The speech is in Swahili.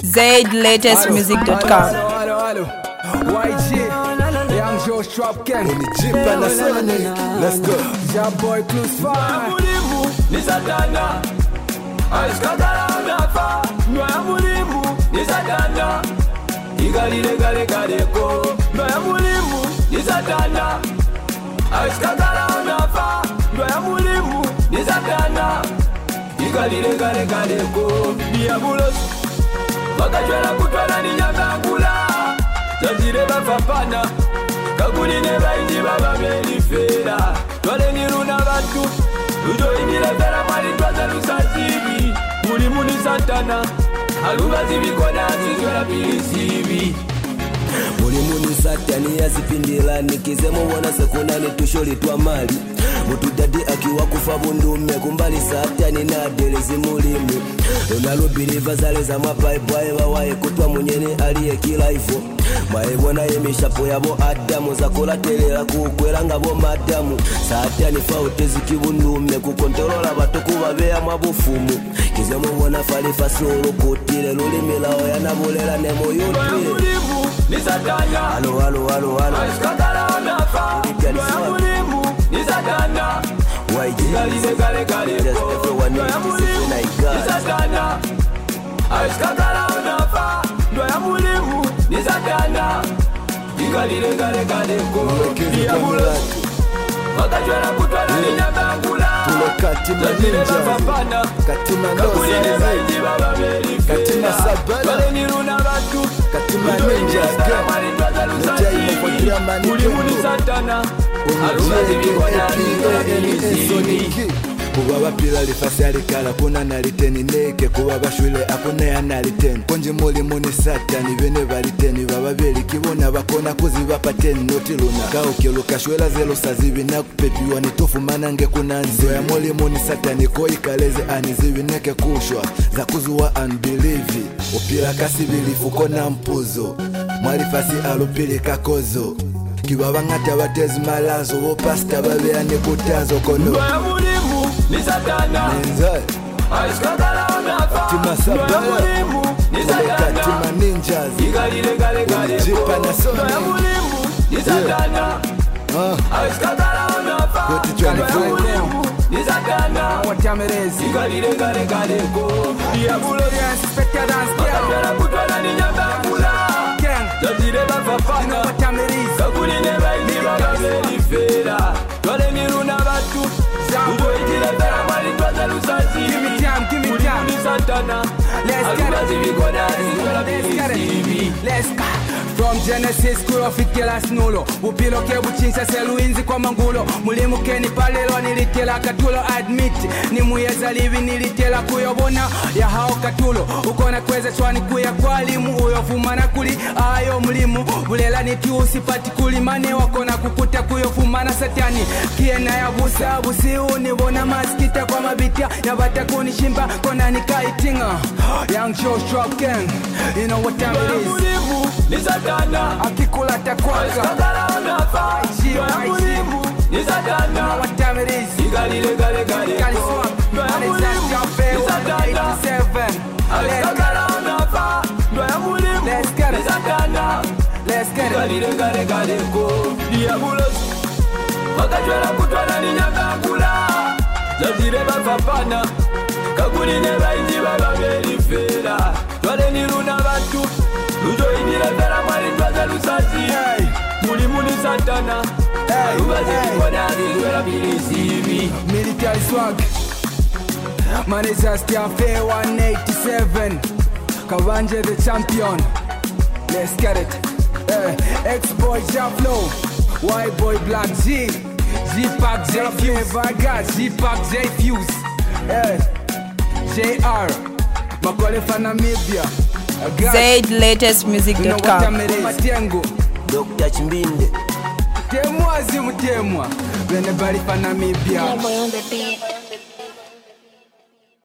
ZLatestmusic.com. YG, Young Joe Strap Ken. On the Jeep and the Sonic. Let's go. Job Boy Clues Fire. Mulimu ni Satana, aishkakala unafa. Noya mulimu ni Satana, igalile gale galeko. Noya mulimu ni Satana, aishkakala unafa. Noya mulimu ni Satana, igalile gale galeko. Diabolos, bakajwala kutwala ni nyakangula. Jazire bafapana, kakuline bainji baba melifera. Twale niruna batu, ujo imile fera mali twaza lusazibi. Mulimu ni Satana, alubazi bikona zizwela pilisibi. Mulimu ni Satani yazipindila nikizemo wana sekuna nitusholi twa mali. Mutu dadi akiwa kufa bundume kumbali Satani na delezi mulimu. Lonalo biliva zale za mapaipu aewa wae kutwa munyene aliye kila ifo. Maebona yemishapo yabo Adamu zakola telela kukwela ngabo madamu. Satani fautezi kibundume kukontolola batuku babea mabufumu. Kizemo wana falifa solo kutile lulimi lao yanabulela nemo yote. Ni Satana, Alo aishkakala unafa. Noya mulimu ni Satana, YG igalile gale galeko. Just everyone Noya needs to mulimu say ni like Satana, aishkakala unafa. Noya mulimu ni Satana, igalile gale galeko. Diabolos, bakajwala kutwala ni nyakangula. Katima Jazire Ninja, bafapana, Katima kakuline Noza, bainji baba melifera. Katima Sabala, Twale niruna batu, Katima ujo Ninja, imile fera mali twaza lusazibi. Mulimu ni Satana, alubazi bikona zizwela pilisibi. kuba bapila lifasi alikala kuna naliteni neke kuba bashwile akuna ya naliteni konji mulimu ni Satani bene baliteni baba beli kibona bakona kuziba pateni noti luna kaukiluka shwela zelo sazibi na kupepiwa nitofu manange kuna nzi ya mulimu ni Satani koi kaleze anizibi neke kushwa za kuzuwa unbelieve upila kasibilifu kona mpuzo mwalifasi alupili kakozo kibaba ngata batezi malazo bo pasta babeane kutazo kono Noya mulimu ni Satana, Nenzai aishkakala unafa. Katima Sabala, Noya mulimu ni Satana, Katima Ninjas, igalile gale galeko. Jeep and the Sonic. Noya mulimu ni Satana, aishkakala unafa. Go to 24. Noya mulimu ni Satana, What time it is? igalile gale galeko. Diabolos, Yes, Spectre Dance Girl. bakajwala kutwala ni nyakangula. Ken. Jazire You know bafapana, what time it is? kakuline bainji baba melifera. Twale niruna batu, ujo imile fera mali twaza lusazibi. Give me time, give me Mulimu time. ni Satana, Let's get alubazi bikona zizwela Let's get pilisibi. it. Let's go. From Genesis kulo fikela snulo upilo ke buchinsa seluinzi kwa mangulo mulimu keni palelo nilikela katulo admit ni muyeza livi nilitela kuyobona ya hao katulo ukona kweza chwani kuya kwalimu uyofumana kuli ayo mulimu bulela nitiusi pati kuli mane wakona kukuta kuyofumana Satani kiena ya busa busi unibona maskita kwa mabitia ya bata kunishimba kona nikaitinga Young Joe Strap Ken. You know what time it is? Mulimu ni Satana, Akikula takwaka. aishkakala unafa. Noya mulimu ni Satana, What time it is? igalile gale Kali galeko. swap. Noya And it's mulimu at Cafe ni Satana, 187. aishkakala unafa. Noya mulimu Let's get ni it. Satana, Let's get it. igalile gale galeko. Diabolos, bakajwala kutwala ni nyakangula. Jazire bafapana, kakuline bainji baba melifera. Twale niruna batu, ujo imile fera mali twaza lusazibi. Mulimu ni Satana, alubazi bikona zizwela pilisibi. Military swag. Man is just Cafe 187. Kawanje the champion. Let's get it. X-Boy Jaflo. Y-Boy Black G. G-Pack J Flavor Gas. G-Pack J Fuse. JR. Makole fa Namibia. You know what ZLatestmusic.com. time it is? Matengo. Dr. Chimbinde Temwa zimu temwa. When the body fa Namibia. Boy on the beat.